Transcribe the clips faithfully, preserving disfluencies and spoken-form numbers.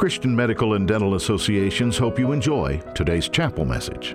Christian Medical and Dental Associations hope you enjoy today's chapel message.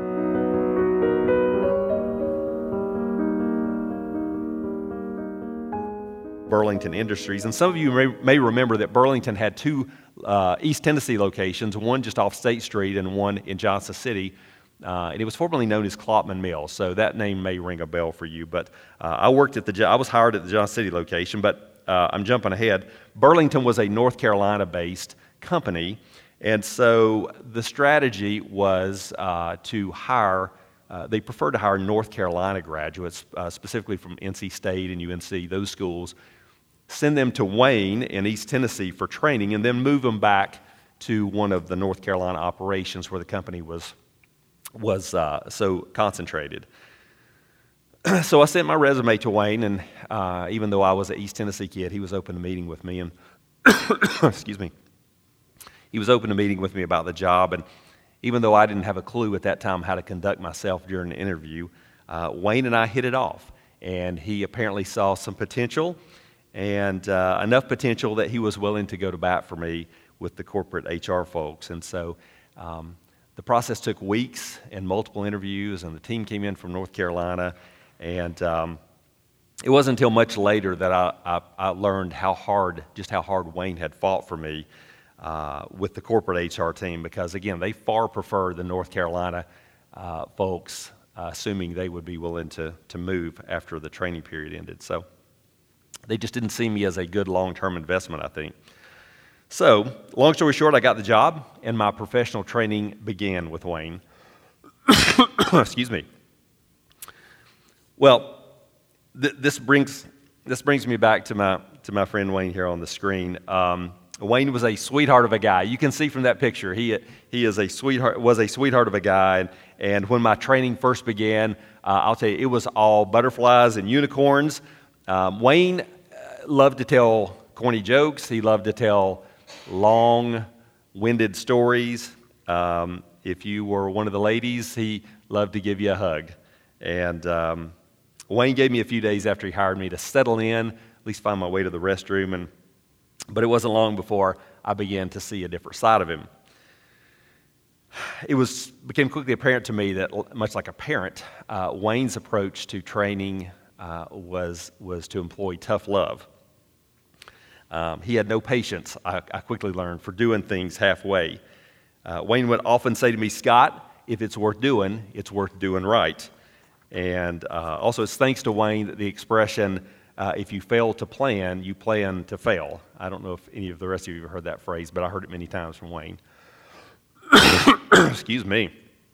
Burlington Industries, and some of you may, may remember that Burlington had two uh, East Tennessee locations, one just off State Street and one in Johnson City, uh, and it was formerly known as Klopman Mills, so that name may ring a bell for you, but uh, I worked at the, I was hired at the Johnson City location, but uh, I'm jumping ahead. Burlington was a North Carolina-based company, and so the strategy was uh, to hire Uh, they preferred to hire North Carolina graduates, uh, specifically from N C State and U N C, those schools, send them to Wayne in East Tennessee for training, and then move them back to one of the North Carolina operations where the company was, was uh, so concentrated. So I sent my resume to Wayne, and uh, even though I was an East Tennessee kid, he was open to meeting with me, and excuse me, he was open to meeting with me about the job, and even though I didn't have a clue at that time how to conduct myself during an interview, uh, Wayne and I hit it off, and he apparently saw some potential, and uh, enough potential that he was willing to go to bat for me with the corporate H R folks. And so um, the process took weeks and multiple interviews, and the team came in from North Carolina, and um, it wasn't until much later that I, I, I learned how hard, just how hard Wayne had fought for me Uh, with the corporate H R team, because again, they far prefer the North Carolina uh, folks, uh, assuming they would be willing to to move after the training period ended. So they just didn't see me as a good long-term investment, I think. So long story short, I got the job, and my professional training began with Wayne. Excuse me. Well, th- this brings this brings me back to my to my friend Wayne here on the screen. Um, Wayne was a sweetheart of a guy. You can see from that picture, he he is a sweetheart, was a sweetheart of a guy. And, and when my training first began, uh, I'll tell you, it was all butterflies and unicorns. Um, Wayne loved to tell corny jokes. He loved to tell long-winded stories. Um, if you were one of the ladies, he loved to give you a hug. And um, Wayne gave me a few days after he hired me to settle in, at least find my way to the restroom, and but it wasn't long before I began to see a different side of him. It was became quickly apparent to me that, much like a parent, uh, Wayne's approach to training uh, was was to employ tough love. Um, he had no patience, I, I quickly learned, for doing things halfway. Uh, Wayne would often say to me, "Scott, if it's worth doing, it's worth doing right." And uh, also, it's thanks to Wayne that the expression, Uh, if you fail to plan, you plan to fail. I don't know if any of the rest of you have heard that phrase, but I heard it many times from Wayne. Excuse me.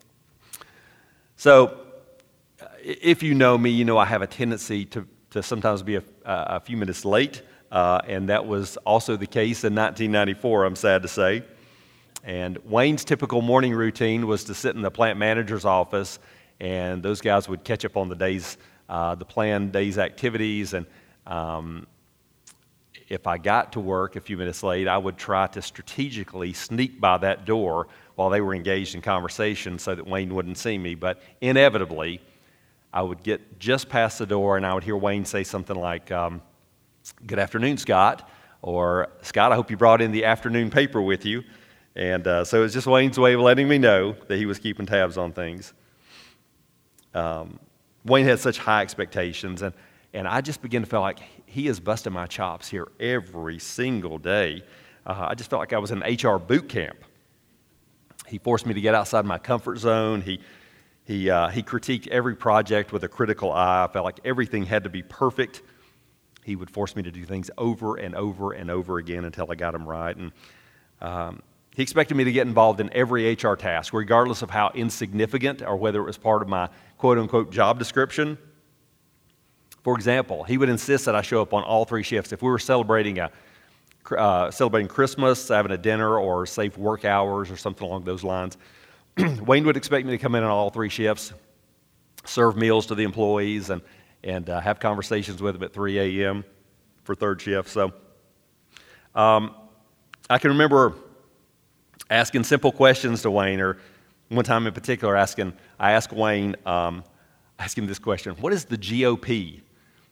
So, if you know me, you know I have a tendency to, to sometimes be a, a few minutes late, uh, and that was also the case in nineteen ninety-four, I'm sad to say. And Wayne's typical morning routine was to sit in the plant manager's office, and those guys would catch up on the day's Uh, the planned day's activities, and um, if I got to work a few minutes late, I would try to strategically sneak by that door while they were engaged in conversation so that Wayne wouldn't see me. But inevitably, I would get just past the door, and I would hear Wayne say something like, um, "Good afternoon, Scott," or "Scott, I hope you brought in the afternoon paper with you." And uh, so it was just Wayne's way of letting me know that he was keeping tabs on things. Um, Wayne had such high expectations, and, and I just began to feel like he is busting my chops here every single day. Uh, I just felt like I was in H R boot camp. He forced me to get outside my comfort zone. He he uh, he critiqued every project with a critical eye. I felt like everything had to be perfect. He would force me to do things over and over and over again until I got them right. And um, he expected me to get involved in every H R task, regardless of how insignificant or whether it was part of my quote-unquote job description. For example, he would insist that I show up on all three shifts. If we were celebrating a uh, celebrating Christmas, having a dinner, or safe work hours, or something along those lines, Wayne would expect me to come in on all three shifts, serve meals to the employees, and and uh, have conversations with them at three a.m. for third shift. So um, I can remember asking simple questions to Wayne, or one time in particular, asking I asked Wayne, um, I asked him this question: "What is the G O P?"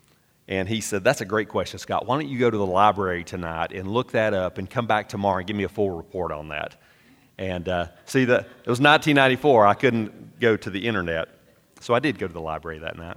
And he said, that's a great question, Scott. Why don't you go to the library tonight and look that up and come back tomorrow and give me a full report on that? And uh, see, the, it was nineteen ninety-four. I couldn't go to the internet. So I did go to the library that night.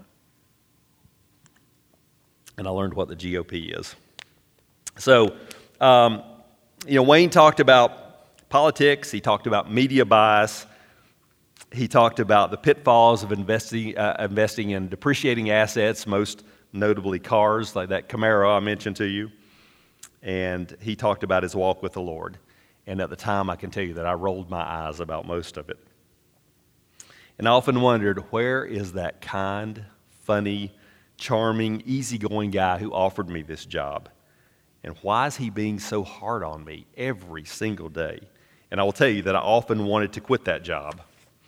And I learned what the G O P is. So, um, you know, Wayne talked about politics. He talked about media bias. He talked about the pitfalls of investing, uh, investing in depreciating assets, most notably cars, like that Camaro I mentioned to you. And he talked about his walk with the Lord. And at the time, I can tell you that I rolled my eyes about most of it. And I often wondered, where is that kind, funny, charming, easygoing guy who offered me this job? And why is he being so hard on me every single day? And I will tell you that I often wanted to quit that job.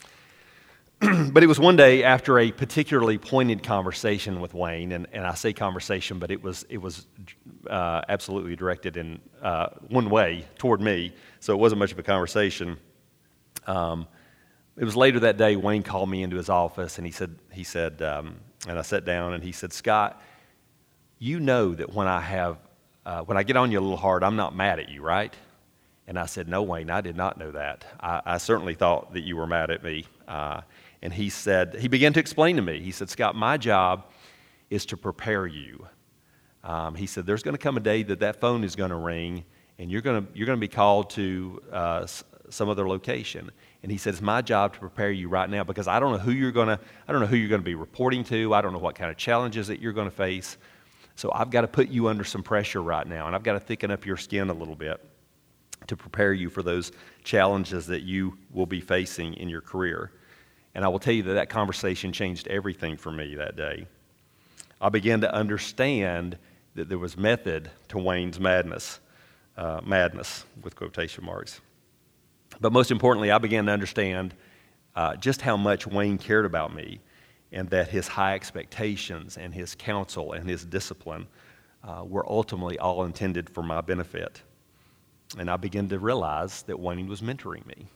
But it was one day after a particularly pointed conversation with Wayne, and, and I say conversation, but it was it was uh, absolutely directed in uh, one way toward me, so it wasn't much of a conversation. Um, it was later that day, Wayne called me into his office, and he said, he said, um, and I sat down, and he said, Scott, you know that when I have, uh, when I get on you a little hard, I'm not mad at you, right? And I said, no, Wayne, I did not know that. I, I certainly thought that you were mad at me. Uh, And he said, he began to explain to me. He said, Scott, my job is to prepare you. Um, he said, there's going to come a day that that phone is going to ring, and you're going to you're going to be called to uh, s- some other location. And he said, it's my job to prepare you right now because I don't know who you're going to I don't know who you're going to be reporting to. I don't know what kind of challenges that you're going to face. So I've got to put you under some pressure right now, and I've got to thicken up your skin a little bit to prepare you for those challenges that you will be facing in your career. And I will tell you that that conversation changed everything for me that day. I began to understand that there was method to Wayne's madness, uh, madness with quotation marks. But most importantly, I began to understand uh, just how much Wayne cared about me, and that his high expectations and his counsel and his discipline uh, were ultimately all intended for my benefit. And I began to realize that Wayne was mentoring me.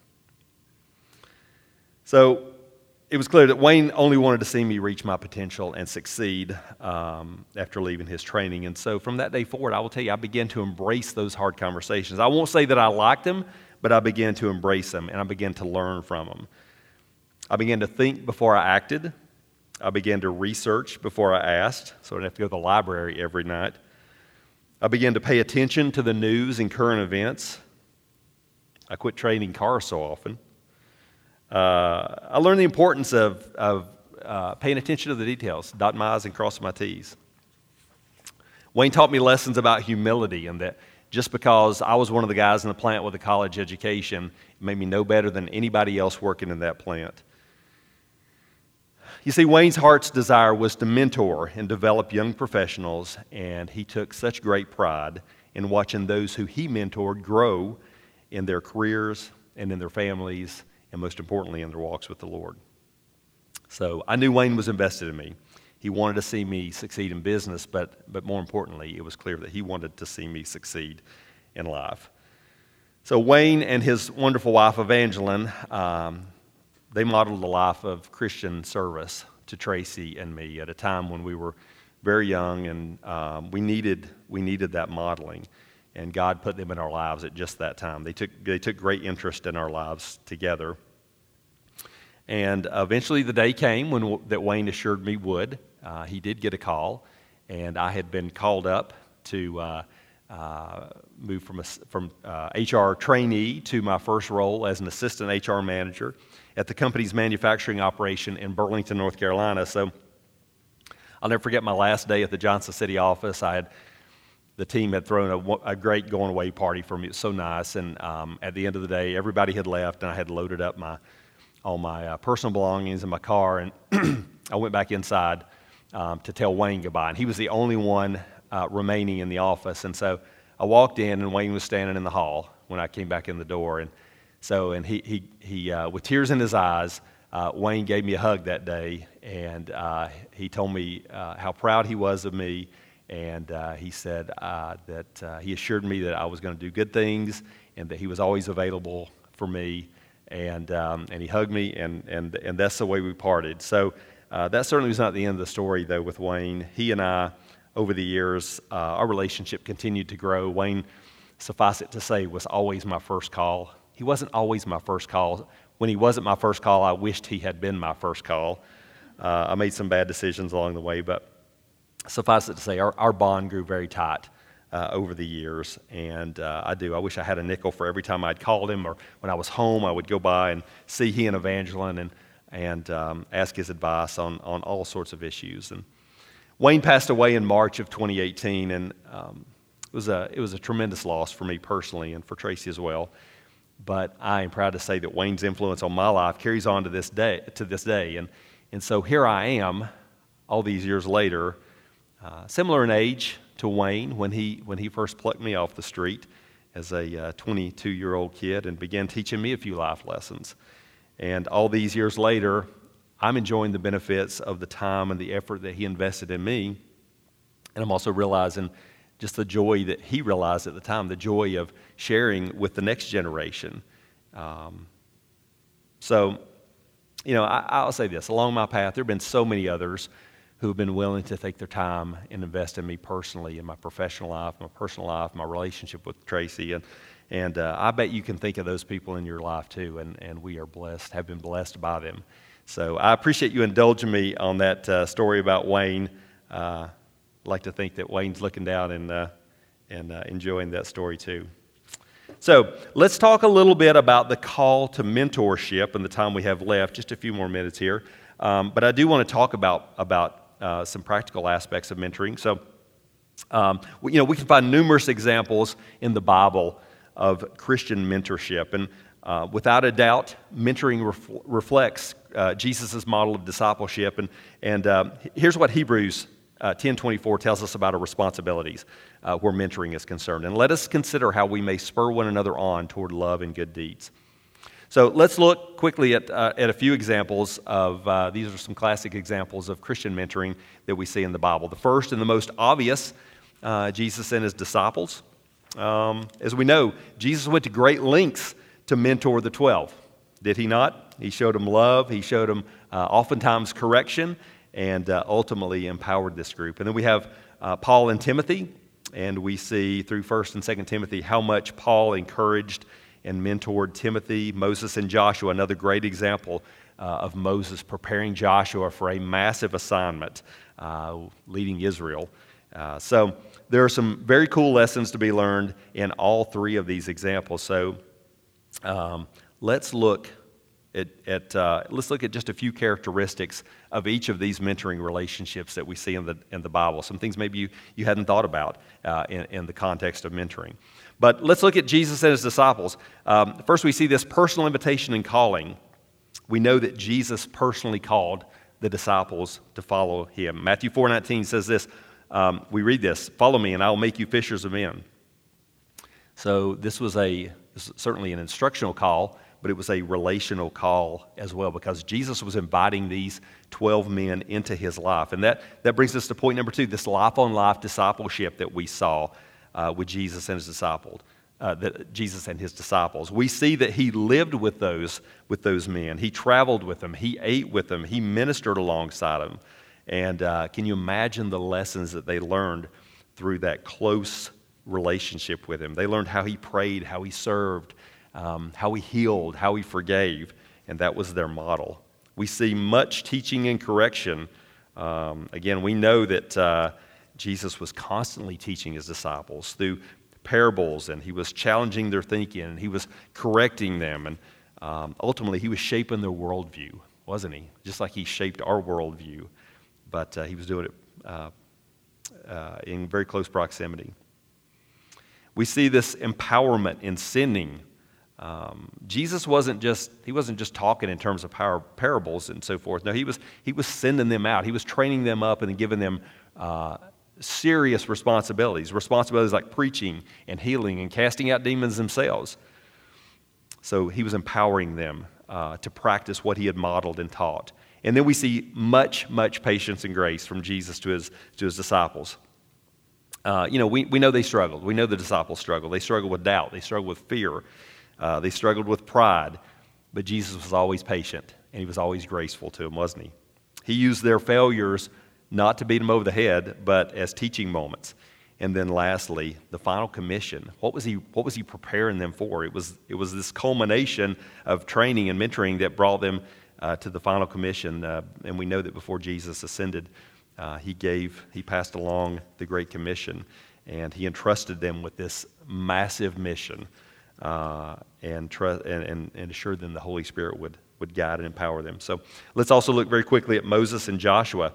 So it was clear that Wayne only wanted to see me reach my potential and succeed um, after leaving his training. And so from that day forward, I will tell you, I began to embrace those hard conversations. I won't say that I liked them, but I began to embrace them, and I began to learn from them. I began to think before I acted. I began to research before I asked, so I didn't have to go to the library every night. I began to pay attention to the news and current events. I quit trading cars so often. Uh, I learned the importance of, of uh, paying attention to the details, dotting my I's and crossing my T's. Wayne taught me lessons about humility, and that just because I was one of the guys in the plant with a college education, it made me no better than anybody else working in that plant. You see, Wayne's heart's desire was to mentor and develop young professionals, and he took such great pride in watching those who he mentored grow in their careers and in their families, and most importantly, in their walks with the Lord. So I knew Wayne was invested in me. He wanted to see me succeed in business, but, but more importantly, it was clear that he wanted to see me succeed in life. So Wayne and his wonderful wife, Evangeline, um, they modeled a life of Christian service to Tracy and me at a time when we were very young, and um, we needed we needed that modeling. And God put them in our lives at just that time. They took they took great interest in our lives together. And eventually the day came when that Wayne assured me would. Uh, he did get a call, and I had been called up to uh, uh, move from a, from uh, H R trainee to my first role as an assistant H R manager at the company's manufacturing operation in Burlington, North Carolina. So I'll never forget my last day at the Johnson City office. I had The team had thrown a, a great going-away party for me. It was so nice, and um, at the end of the day, everybody had left, and I had loaded up my all my uh, personal belongings in my car, and I went back inside um, to tell Wayne goodbye, and he was the only one uh, remaining in the office. And so I walked in, and Wayne was standing in the hall when I came back in the door, and so and he he he uh, with tears in his eyes, uh, Wayne gave me a hug that day, and uh, he told me uh, how proud he was of me. And uh, he said uh, that uh, he assured me that I was going to do good things, and that he was always available for me. And um, and he hugged me, and and and that's the way we parted. So uh, that certainly was not the end of the story, though. With Wayne, he and I over the years, uh, our relationship continued to grow. Wayne, suffice it to say, was always my first call. He wasn't always my first call. When he wasn't my first call, I wished he had been my first call. Uh, I made some bad decisions along the way, but suffice it to say, our, our bond grew very tight uh, over the years, and uh, I do. I wish I had a nickel for every time I'd called him, or when I was home, I would go by and see he and Evangeline and, and um, ask his advice on, on all sorts of issues. And Wayne passed away in March of twenty eighteen, and um, it was a it was a tremendous loss for me personally and for Tracy as well. But I am proud to say that Wayne's influence on my life carries on to this day. To this day, and and so here I am, all these years later, uh, similar in age to Wayne when he when he first plucked me off the street as a twenty-two-year-old kid and began teaching me a few life lessons. And all these years later, I'm enjoying the benefits of the time and the effort that he invested in me. And I'm also realizing just the joy that he realized at the time, the joy of sharing with the next generation. Um, so, you know, I, I'll say this. Along my path, there have been so many others who have been willing to take their time and invest in me personally, in my professional life, my personal life, my relationship with Tracy. And, and uh, I bet you can think of those people in your life too, and, and we are blessed, have been blessed by them. So I appreciate you indulging me on that uh, story about Wayne. Uh, I'd like to think that Wayne's looking down and, uh, and uh, enjoying that story too. So let's talk a little bit about the call to mentorship in the time we have left, just a few more minutes here. Um, but I do want to talk about, about uh, some practical aspects of mentoring. So, um, we, you know, we can find numerous examples in the Bible of Christian mentorship. And uh, without a doubt, mentoring ref- reflects uh, Jesus' model of discipleship. And, and um, here's what Hebrews uh, ten twenty-four tells us about our responsibilities uh, where mentoring is concerned. And let us consider how we may spur one another on toward love and good deeds. So let's look quickly at, uh, at a few examples of, uh, these are some classic examples of Christian mentoring that we see in the Bible. The first and the most obvious, uh, Jesus and his disciples. Um, as we know, Jesus went to great lengths to mentor the twelve. Did he not? He showed them love. He showed them uh, oftentimes correction, and uh, ultimately empowered this group. And then we have uh, Paul and Timothy, and we see through First and Second Timothy how much Paul encouraged and mentored Timothy. Moses and Joshua, another great example uh, of Moses preparing Joshua for a massive assignment, uh, leading Israel. Uh, so there are some very cool lessons to be learned in all three of these examples. So um, let's look at, at uh, let's look at just a few characteristics of each of these mentoring relationships that we see in the in the Bible. Some things maybe you, you hadn't thought about uh, in, in the context of mentoring. But let's look at Jesus and his disciples. Um, first, we see this personal invitation and calling. We know that Jesus personally called the disciples to follow him. Matthew four nineteen says this. Um, we read this: "Follow me, and I will make you fishers of men." So this was a this was certainly an instructional call, but it was a relational call as well, because Jesus was inviting these twelve men into his life. And that, that brings us to point number two, this life-on-life discipleship that we saw uh, with Jesus and his disciples. Uh, that Jesus and his disciples. We see that he lived with those, with those men. He traveled with them. He ate with them. He ministered alongside them. And uh, can you imagine the lessons that they learned through that close relationship with him? They learned how he prayed, how he served, um, how he healed, how he forgave, and that was their model. We see much teaching and correction. Um, again, we know that uh, Jesus was constantly teaching his disciples through parables, and he was challenging their thinking, and he was correcting them, and um, ultimately he was shaping their worldview, wasn't he? Just like he shaped our worldview, but uh, he was doing it uh, uh, in very close proximity. We see this empowerment in sending. Um, Jesus wasn't just, he wasn't just talking in terms of power, parables and so forth. No, he was he was sending them out. He was training them up and then giving them uh, serious responsibilities, responsibilities like preaching and healing and casting out demons themselves. So he was empowering them uh, to practice what he had modeled and taught. And then we see much, much patience and grace from Jesus to his to his disciples. Uh, you know, we, we know they struggled. We know the disciples struggled. They struggled with doubt. They struggled with fear. Uh, they struggled with pride. But Jesus was always patient, and he was always graceful to them, wasn't he? He used their failures not to beat them over the head, but as teaching moments. And then lastly, the final commission. What was he, what was he preparing them for? It was, it was this culmination of training and mentoring that brought them uh, to the final commission. Uh, and we know that before Jesus ascended, uh, he gave, he passed along the Great Commission, and he entrusted them with this massive mission uh, and, trust, and, and, and assured them the Holy Spirit would, would guide and empower them. So let's also look very quickly at Moses and Joshua.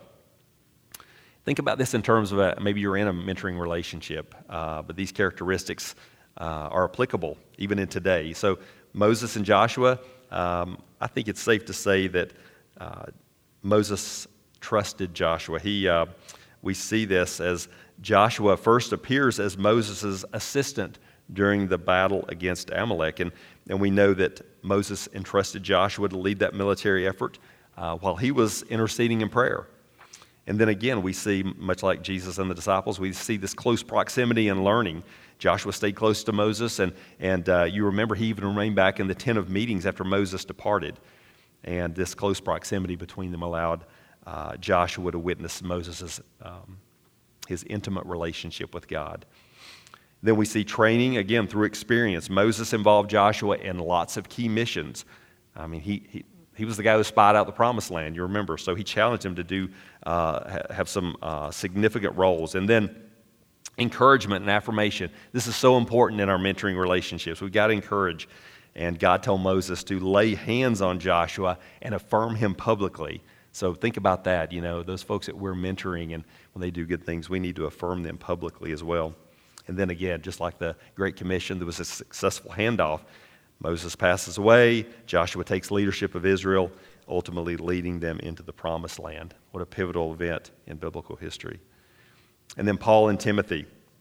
Think about this in terms of a, maybe you're in a mentoring relationship, uh, but these characteristics uh, are applicable even in today. So Moses and Joshua, um, I think it's safe to say that uh, Moses trusted Joshua. He, uh, we see this as Joshua first appears as Moses' assistant during the battle against Amalek, and, and we know that Moses entrusted Joshua to lead that military effort uh, while he was interceding in prayer. And then again, we see, much like Jesus and the disciples, we see this close proximity and learning. Joshua stayed close to Moses, and, and uh, you remember he even remained back in the tent of meetings after Moses departed. And this close proximity between them allowed uh, Joshua to witness Moses' um, his intimate relationship with God. Then we see training, again, through experience. Moses involved Joshua in lots of key missions. I mean, he... he He was the guy who spied out the promised land, you remember. So he challenged him to do uh, have some uh, significant roles. And then encouragement and affirmation. This is so important in our mentoring relationships. We've got to encourage. And God told Moses to lay hands on Joshua and affirm him publicly. So think about that. You know, those folks that we're mentoring, and when they do good things, we need to affirm them publicly as well. And then again, just like the Great Commission, there was a successful handoff. Moses passes away, Joshua takes leadership of Israel, ultimately leading them into the promised land. What a pivotal event in biblical history. And then Paul and Timothy.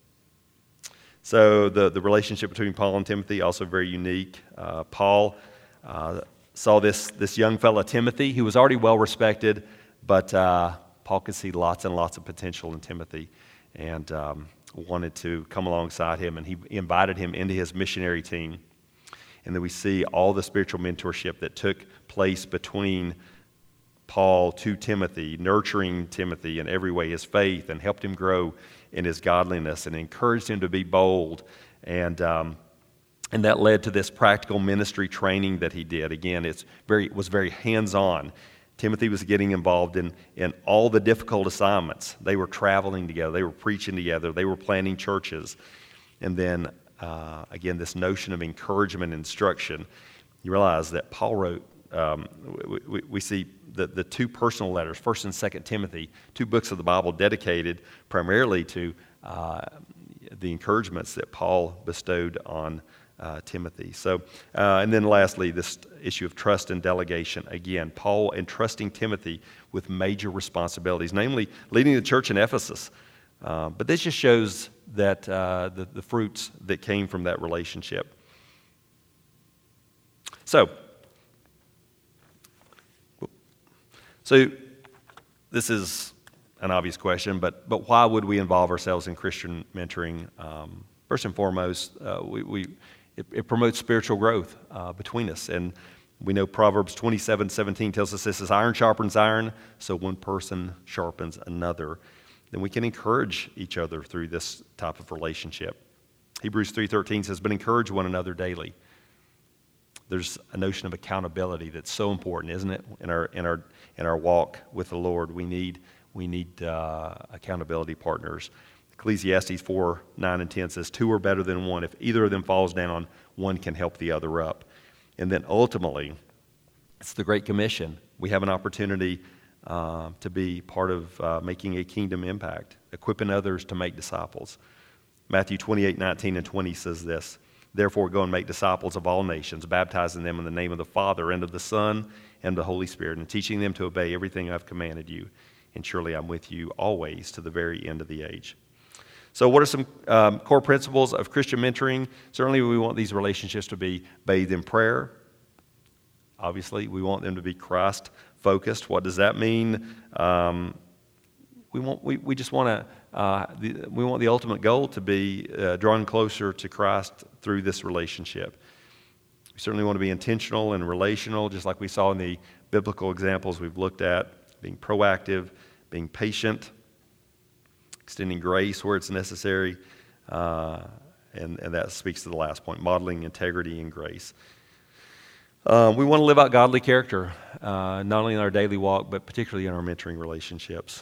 So the, the relationship between Paul and Timothy, also very unique. Uh, Paul uh, saw this, this young fella, Timothy, who was already well respected, but uh, Paul could see lots and lots of potential in Timothy, and um, wanted to come alongside him, and he invited him into his missionary team. And then we see all the spiritual mentorship that took place between Paul to Timothy, nurturing Timothy in every way, his faith, and helped him grow in his godliness, and encouraged him to be bold. And um, and that led to this practical ministry training that he did. Again, it's very it was very hands-on. Timothy was getting involved in, in all the difficult assignments. They were traveling together. They were preaching together. They were planting churches. And then Uh, again, this notion of encouragement and instruction. You realize that Paul wrote, um, we, we, we see the, the two personal letters, First and Second Timothy, two books of the Bible dedicated primarily to uh, the encouragements that Paul bestowed on uh, Timothy. So, uh, and then lastly, this issue of trust and delegation. Again, Paul entrusting Timothy with major responsibilities, namely leading the church in Ephesus. Uh, but this just shows that uh, the, the fruits that came from that relationship. So, so this is an obvious question, but but why would we involve ourselves in Christian mentoring? Um, first and foremost, uh, we, we it, it promotes spiritual growth uh, between us, and we know Proverbs twenty-seven seventeen tells us this is iron sharpens iron, so one person sharpens another. Then we can encourage each other through this type of relationship. Hebrews three thirteen says, but encourage one another daily. There's a notion of accountability that's so important, isn't it? In our in our in our walk with the Lord, we need we need uh, accountability partners. Ecclesiastes four nine and ten says, two are better than one. If either of them falls down, one can help the other up. And then ultimately, it's the Great Commission. We have an opportunity Uh, to be part of uh, making a kingdom impact, equipping others to make disciples. Matthew twenty-eight nineteen and twenty says this, therefore go and make disciples of all nations, baptizing them in the name of the Father and of the Son and the Holy Spirit, and teaching them to obey everything I've commanded you. And surely I'm with you always to the very end of the age. So what are some um, core principles of Christian mentoring? Certainly we want these relationships to be bathed in prayer. Obviously, we want them to be Christ-focused. What does that mean? Um, we want we, we just want to uh, we want the ultimate goal to be uh, drawn closer to Christ through this relationship. We certainly want to be intentional and relational, just like we saw in the biblical examples we've looked at, being proactive, being patient, extending grace where it's necessary, uh, and, and that speaks to the last point, modeling integrity and grace. Uh, we want to live out godly character, uh, not only in our daily walk, but particularly in our mentoring relationships.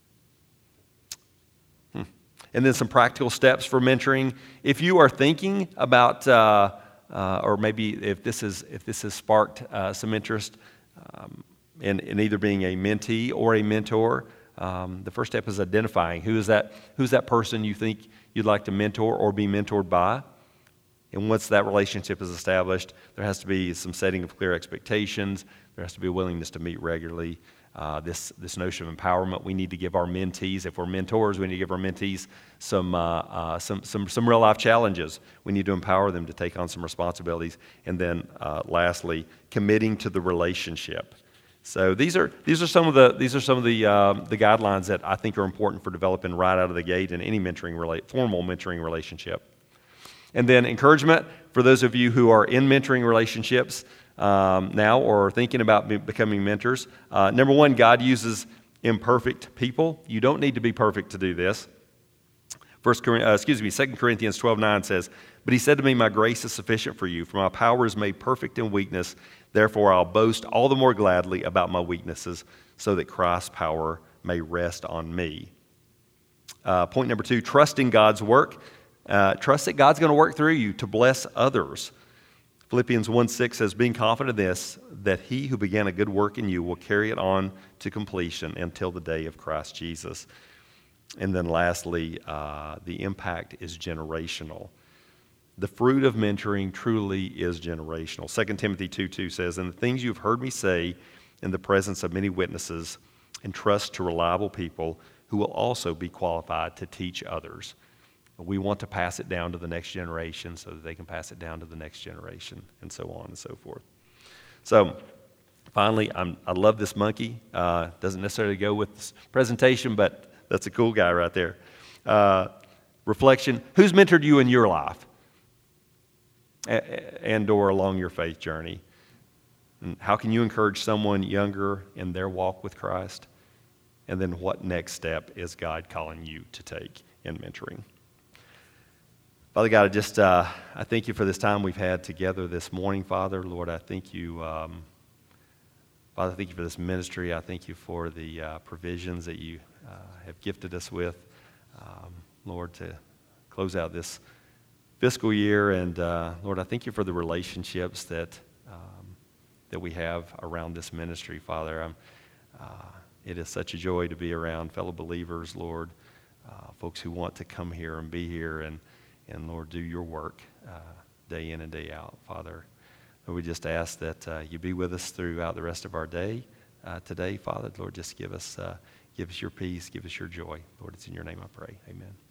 Hmm. And then some practical steps for mentoring. If you are thinking about, uh, uh, or maybe if this is if this has sparked uh, some interest um, in, in either being a mentee or a mentor, um, the first step is identifying who is that who's that person you think you'd like to mentor or be mentored by. And once that relationship is established, there has to be some setting of clear expectations. There has to be a willingness to meet regularly. Uh, this this notion of empowerment, we need to give our mentees, if we're mentors, we need to give our mentees some uh, uh, some some some real life challenges. We need to empower them to take on some responsibilities. And then, uh, lastly, committing to the relationship. So these are these are some of the these are some of the uh, the guidelines that I think are important for developing right out of the gate in any mentoring rela- formal mentoring relationship. And then encouragement for those of you who are in mentoring relationships um, now or thinking about be- becoming mentors. Uh, number one, God uses imperfect people. You don't need to be perfect to do this. First, uh, excuse me, Second Corinthians twelve nine says, "But he said to me, my grace is sufficient for you, for my power is made perfect in weakness. Therefore, I'll boast all the more gladly about my weaknesses, so that Christ's power may rest on me." Uh, point number two, trust in God's work. Uh, trust that God's going to work through you to bless others. Philippians one six says, "Being confident of this, that he who began a good work in you will carry it on to completion until the day of Christ Jesus." And then lastly, uh, the impact is generational. The fruit of mentoring truly is generational. Second Timothy two two says, "And the things you've heard me say in the presence of many witnesses, entrust to reliable people who will also be qualified to teach others." We want to pass it down to the next generation so that they can pass it down to the next generation, and so on and so forth. So, finally, I'm, I love this monkey. Uh, doesn't necessarily go with this presentation, but that's a cool guy right there. Uh, reflection, who's mentored you in your life and or along your faith journey? And how can you encourage someone younger in their walk with Christ? And then what next step is God calling you to take in mentoring? Father God, I just uh, I thank you for this time we've had together this morning, Father. Lord, I thank you, um, Father, I thank you for this ministry. I thank you for the uh, provisions that you uh, have gifted us with, um, Lord, to close out this fiscal year. And uh, Lord, I thank you for the relationships that um, that we have around this ministry, Father. I'm, uh, it is such a joy to be around fellow believers, Lord, uh, folks who want to come here and be here and And Lord, do your work uh, day in and day out, Father. Lord, we just ask that uh, you be with us throughout the rest of our day uh, today, Father. Lord, just give us, uh, give us your peace, give us your joy. Lord, it's in your name I pray. Amen.